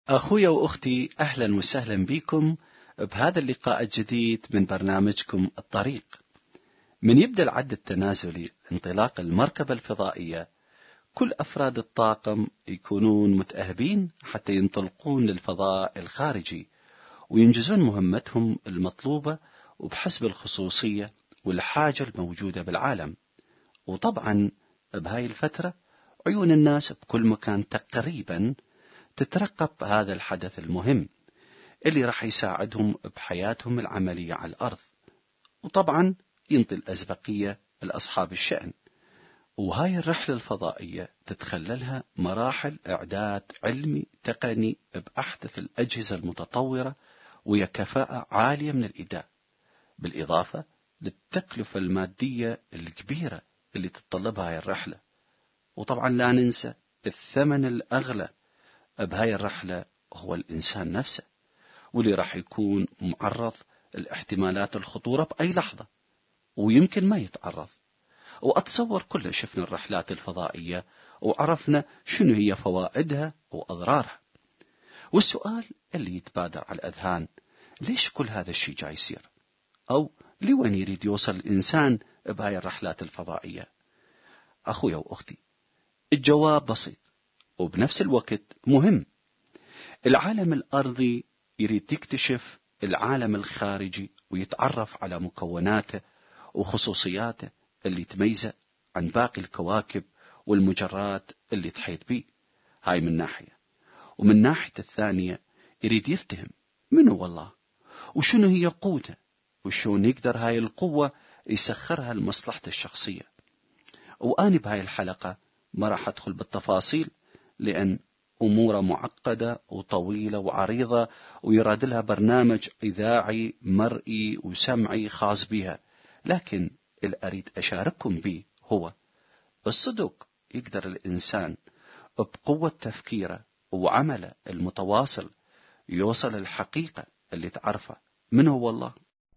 أخوي وأختي، أهلا وسهلا بكم بهذا اللقاء الجديد من برنامجكم الطريق. من يبدأ العد التنازلي انطلاق المركبة الفضائية، كل أفراد الطاقم يكونون متأهبين حتى ينطلقون للفضاء الخارجي وينجزون مهمتهم المطلوبة وبحسب الخصوصية والحاجة الموجودة بالعالم. وطبعا بهاي الفترة عيون الناس بكل مكان تقريبا تترقب هذا الحدث المهم اللي راح يساعدهم بحياتهم العملية على الأرض، وطبعا ينطي الأسبقية لأصحاب الشأن. وهاي الرحلة الفضائية تتخللها مراحل إعداد علمي تقني بأحدث الأجهزة المتطورة وهي كفاءة عالية من الإداء، بالإضافة للتكلفة المادية الكبيرة اللي تتطلبها هاي الرحلة. وطبعا لا ننسى الثمن الأغلى بهاي الرحلة هو الإنسان نفسه، واللي راح يكون معرض لاحتمالات الخطورة بأي لحظة ويمكن ما يتعرض. وأتصور كل شفنا الرحلات الفضائية وعرفنا شنو هي فوائدها وأضرارها. والسؤال اللي يتبادر على الأذهان، ليش كل هذا الشيء جاي يصير؟ أو لوين يريد يوصل الإنسان بهاي الرحلات الفضائية؟ أخويا وأختي، الجواب بسيط وبنفس الوقت مهم. العالم الأرضي يريد يكتشف العالم الخارجي ويتعرف على مكوناته وخصوصياته اللي تميزه عن باقي الكواكب والمجرات اللي تحيط به. هاي من ناحية، ومن ناحية الثانية يريد يفتهم من هو الله وشنو هي قوته وشون يقدر هاي القوة يسخرها لمصلحته الشخصية. وأنا بهاي الحلقة ما راح أدخل بالتفاصيل لأن أموره معقدة وطويلة وعريضة ويراد لها برنامج إذاعي مرئي وسمعي خاص بها، لكن اللي أريد أشارككم به هو الصدق. يقدر الإنسان بقوة تفكيره وعمله المتواصل يوصل الحقيقة اللي تعرفه من هو الله.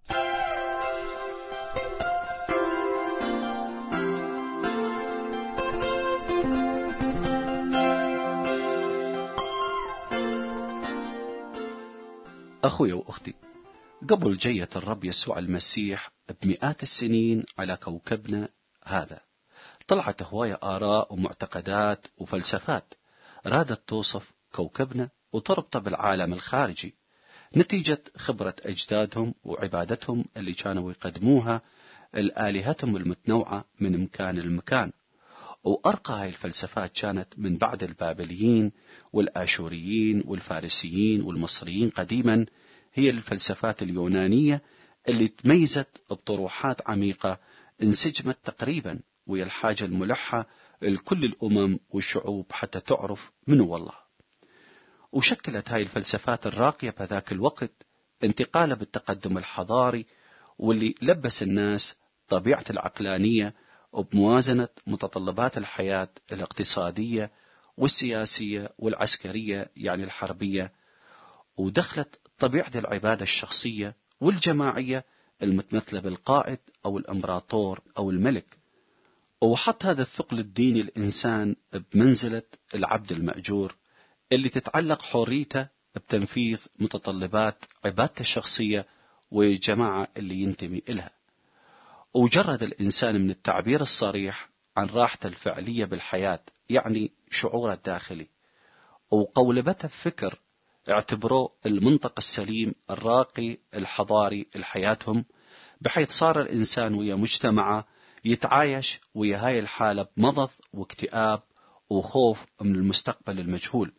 أخوي وأختي، قبل جية الرب يسوع المسيح بمئات السنين على كوكبنا هذا، طلعت هواية آراء ومعتقدات وفلسفات رادت توصف كوكبنا وتربطه بالعالم الخارجي نتيجة خبرة أجدادهم وعبادتهم اللي كانوا يقدموها لآلهتهم المتنوعة من مكان لمكان. وأرقى هاي الفلسفات كانت من بعد البابليين والآشوريين والفارسيين والمصريين قديما هي الفلسفات اليونانية اللي تميزت بطروحات عميقة انسجمت تقريبا وهي الحاجة الملحة لكل الأمم والشعوب حتى تعرف من هو الله. وشكلت هاي الفلسفات الراقية بذاك الوقت انتقالة بالتقدم الحضاري واللي لبس الناس طبيعة العقلانية وبموازنة متطلبات الحياة الاقتصادية والسياسية والعسكرية يعني الحربية، ودخلت طبيعة العبادة الشخصية والجماعية المتمثلة بالقائد أو الإمبراطور أو الملك. وحط هذا الثقل الديني الإنسان بمنزلة العبد المأجور اللي تتعلق حريته بتنفيذ متطلبات عبادته الشخصية والجماعة اللي ينتمي إلها. وجرد الإنسان من التعبير الصريح عن راحته الفعلية بالحياة يعني شعوره الداخلي، وقولبته بفكر اعتبروه المنطق السليم الراقي الحضاري لحياتهم، بحيث صار الإنسان ويا مجتمعه يتعايش ويا هاي الحالة بمضض واكتئاب وخوف من المستقبل المجهول.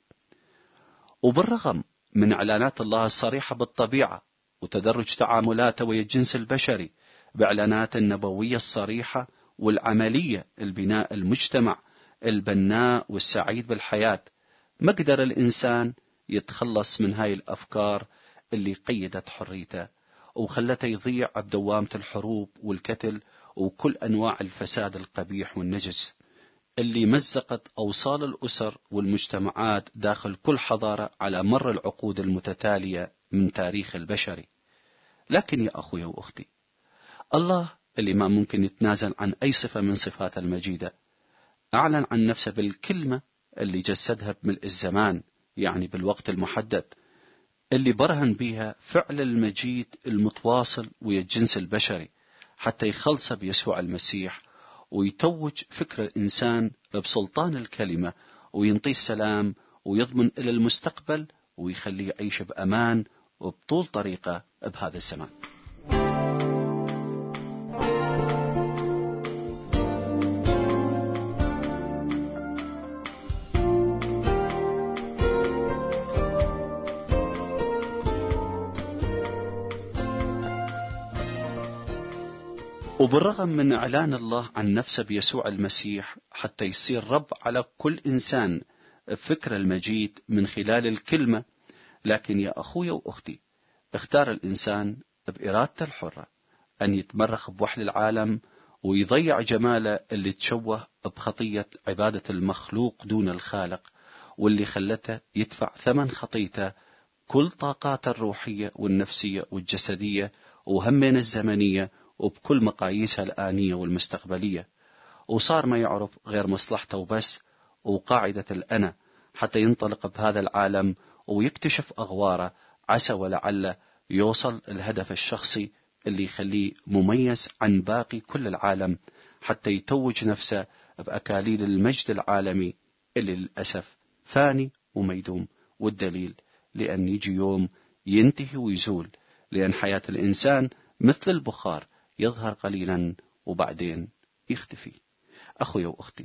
وبالرغم من إعلانات الله الصريحة بالطبيعة وتدرج تعاملاته ويا الجنس البشري بإعلانات النبوية الصريحة والعملية البناء المجتمع البناء والسعيد بالحياة، ما قدر الإنسان يتخلص من هاي الأفكار اللي قيدت حريته وخلته يضيع بدوامة الحروب والقتل وكل أنواع الفساد القبيح والنجس اللي مزقت أوصال الأسر والمجتمعات داخل كل حضارة على مر العقود المتتالية من تاريخ البشري. لكن يا أخوي وأختي، الله اللي ما ممكن يتنازل عن أي صفة من صفاته المجيدة أعلن عن نفسه بالكلمة اللي جسدها بملء الزمان يعني بالوقت المحدد، اللي برهن بيها فعل المجيد المتواصل ويا الجنس البشري حتى يخلص بيسوع المسيح ويتوج فكر الإنسان بسلطان الكلمة وينطيه السلام ويضمن إلى المستقبل ويخليه يعيش بأمان وبطول طريقة بهذا الزمان. وبالرغم من إعلان الله عن نفسه بيسوع المسيح حتى يصير رب على كل إنسان بفكر المجيد من خلال الكلمة، لكن يا أخوي وأختي، اختار الإنسان بإرادته الحرة أن يتمرخ بوحل العالم ويضيع جماله اللي تشوه بخطية عبادة المخلوق دون الخالق، واللي خلته يدفع ثمن خطيته كل طاقاته الروحية والنفسية والجسدية وهمين الزمنية وبكل مقاييسها الآنية والمستقبلية، وصار ما يعرف غير مصلحته وبس وقاعدة الأنا حتى ينطلق بهذا العالم ويكتشف أغواره، عسى ولعل يوصل الهدف الشخصي اللي يخليه مميز عن باقي كل العالم حتى يتوج نفسه بأكاليل المجد العالمي اللي للأسف فاني وميدوم. والدليل لأن يجي يوم ينتهي ويزول، لأن حياة الإنسان مثل البخار يظهر قليلا وبعدين يختفي. أخوي وأختي،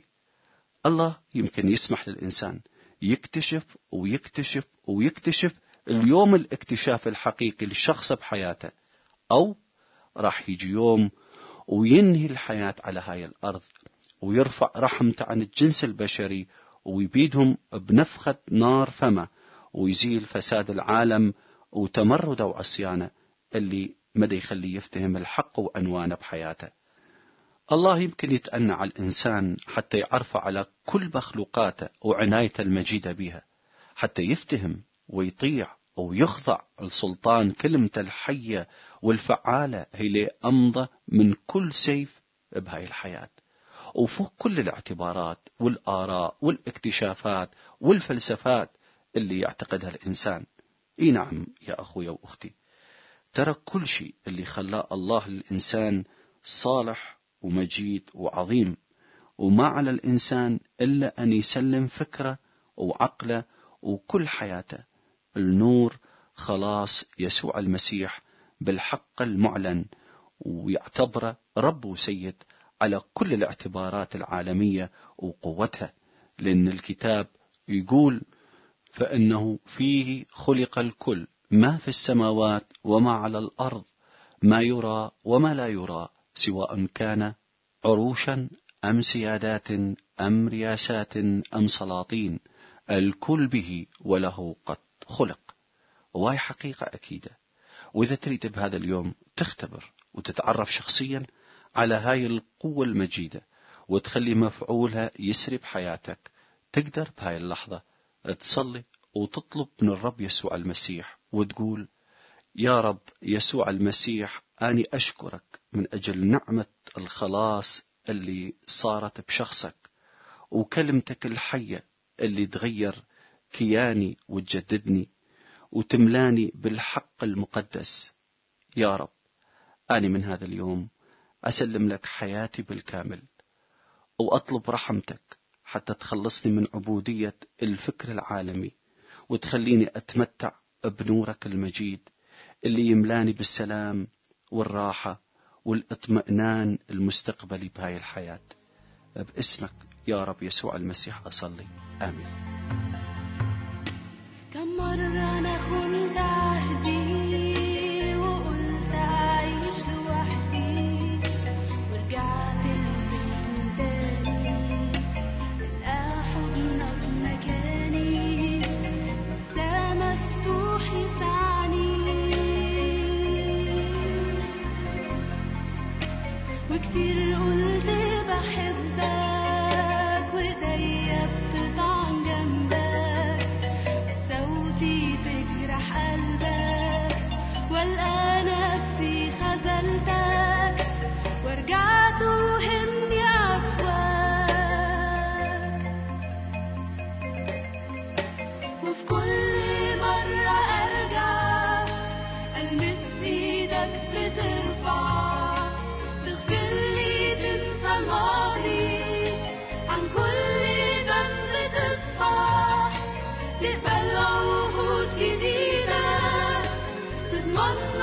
الله يمكن يسمح للإنسان يكتشف ويكتشف ويكتشف اليوم الاكتشاف الحقيقي للشخص بحياته، أو راح يجي يوم وينهي الحياة على هاي الأرض ويرفع رحمته عن الجنس البشري ويبيدهم بنفخة نار فمه ويزيل فساد العالم وتمرده وعصيانه اللي مدى يخليه يفتهم الحق وعنوانه بحياته. الله يمكن يتأنى على الإنسان حتى يعرف على كل مخلوقاته وعنايته المجيدة بها، حتى يفتهم ويطيع ويخضع لسلطان كلمته الحية والفعالة هي اللي أمضى من كل سيف بهاي الحياة، وفوق كل الاعتبارات والآراء والاكتشافات والفلسفات اللي يعتقدها الإنسان. إي نعم يا أخوي وأختي، ترى كل شيء اللي خلاه الله للإنسان صالح ومجيد وعظيم، وما على الإنسان إلا أن يسلم فكره وعقله وكل حياته النور خلاص يسوع المسيح بالحق المعلن، ويعتبره رب وسيد على كل الاعتبارات العالمية وقوتها، لأن الكتاب يقول فإنه فيه خلق الكل، ما في السماوات وما على الأرض، ما يرى وما لا يرى، سواء كان عروشا أم سيادات أم رياسات أم سلاطين، الكل به وله قد خلق. وهي حقيقة أكيدة، وإذا تريد بهذا اليوم تختبر وتتعرف شخصيا على هاي القوة المجيدة وتخلي مفعولها يسري بحياتك، تقدر بهاي اللحظة تصلي وتطلب من الرب يسوع المسيح وتقول: يا رب يسوع المسيح، أني أشكرك من أجل نعمة الخلاص اللي صارت بشخصك، وكلمتك الحية اللي تغير كياني وتجددني وتملاني بالحق المقدس. يا رب، أنا من هذا اليوم أسلم لك حياتي بالكامل، وأطلب رحمتك حتى تخلصني من عبودية الفكر العالمي وتخليني أتمتع بنورك المجيد اللي يملاني بالسلام والراحة والاطمئنان المستقبلي بهاي الحياة. باسمك يا رب يسوع المسيح أصلي، آمين. كم مرة أنا خنت عهدي وقلت أعيش لوحدي، ورجعت البيت من تاني لقى حضنك مكاني، لسه مفتوح يسعني، وكتير قلت بحبك وإيديا بتطعن جنبك، صوتي تجرح العهود جديدة تضمن